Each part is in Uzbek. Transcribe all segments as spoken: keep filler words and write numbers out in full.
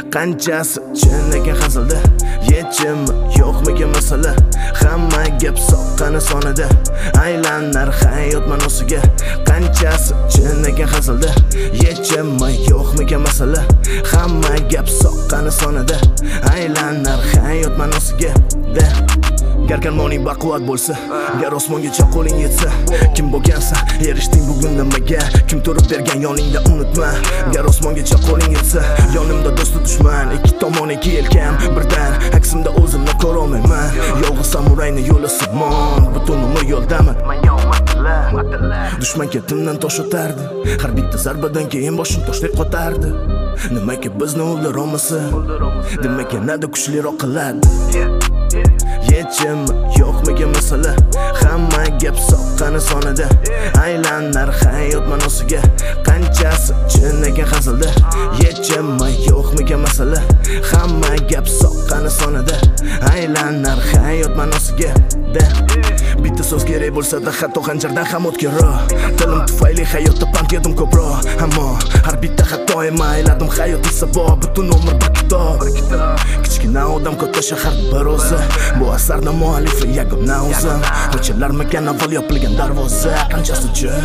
qanchasi chin ekan hazilda, yechim yo'qmikan masala. Hamma gap soqqani sonida, aylanar hayot ma'nosiga. Qanchasi chin ekan hazilda, yechim yo'qmikan masala. Hamma gap soqqani sonida, aylanar hayot ma'nosiga. Gar karmoning baquvvat bo'lsa, gar osmongacha qo'ling yetsa, kim bo'lgansa erishding bugun nimaga, kim turib bergan yoningda unutma. Gar osmongacha qo'ling yetsa, yonimda do'st dushman, ikki tomon ikki yelkam birdan, aksimda o'zimni ko'ra olmayman. Yolg'iz samurayni yo'li simon, butun umr yo'ldaman. Dushman ketimdan tosh o'tardi, har bitta zarbadan keyin boshim toshdek qotardi. Nimaga bizni o'ldira olmasa, demak yanada kuchliroq qiladi. Yechim yo'qmikan masala, hamma gap soqqani sonida, aylanar hayot ma'nosiga. Qanchasi chin ekan hazilda, yechim yo'qmikan masala. Hamma gap soqqani sonida, aylanar hayot ma'nosiga. Bitta so'z kerak bo'lsa-da, hatto xanjardan ham o'tkirroq. Tilim tufayli hayotda pand yedim ko'proq, ammo har bitta xatoim ayladim hayot sabab. Butun umr bir kitob, kichkina odam katta shahar bir o'zi. Bu asarning muallifi yagona o'zim. Ko'chalarmikan avval yopilgan darvoza, qanchasi chin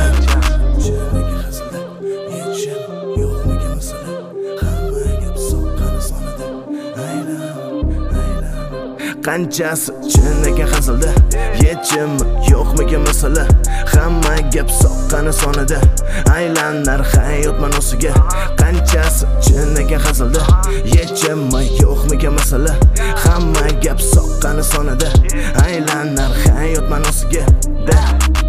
qanchasi chin ekan hazilda, yechim yo'qmikan masala. Hamma gap soqqani sonida, aylanar hayot ma'nosiga. Qanchasi chin ekan hazilda, yechim yo'qmikan masala. Hamma gap soqqani sonida, aylanar hayot ma'nosiga.